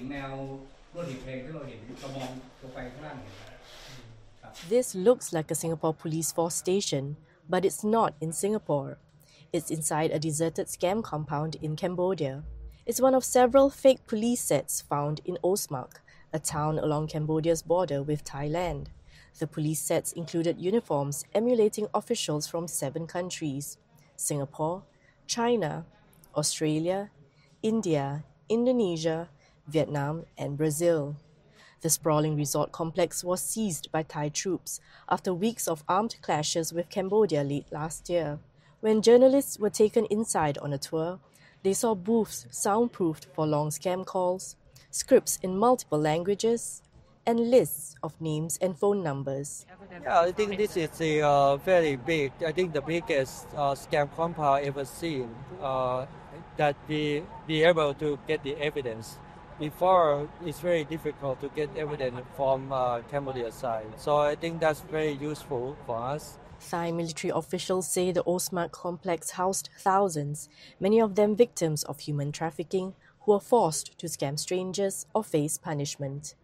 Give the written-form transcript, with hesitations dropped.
This looks like a Singapore Police Force station, but it's not in Singapore. It's inside a deserted scam compound in Cambodia. It's one of several fake police sets found in Osmak, a town along Cambodia's border with Thailand. The police sets included uniforms emulating officials from 7 countries: Singapore, China, Australia, India, Indonesia, Vietnam, and Brazil. The sprawling resort complex was seized by Thai troops after weeks of armed clashes with Cambodia late last year. When journalists were taken inside on a tour, they saw booths soundproofed for long scam calls, scripts in multiple languages, and lists of names and phone numbers. Yeah, I think this is very big. I think the biggest scam compound ever seen that we be able to get the evidence. Before, it's very difficult to get evidence from Cambodia side. So I think that's very useful for us. Thai military officials say the Osmak complex housed thousands, many of them victims of human trafficking, who were forced to scam strangers or face punishment.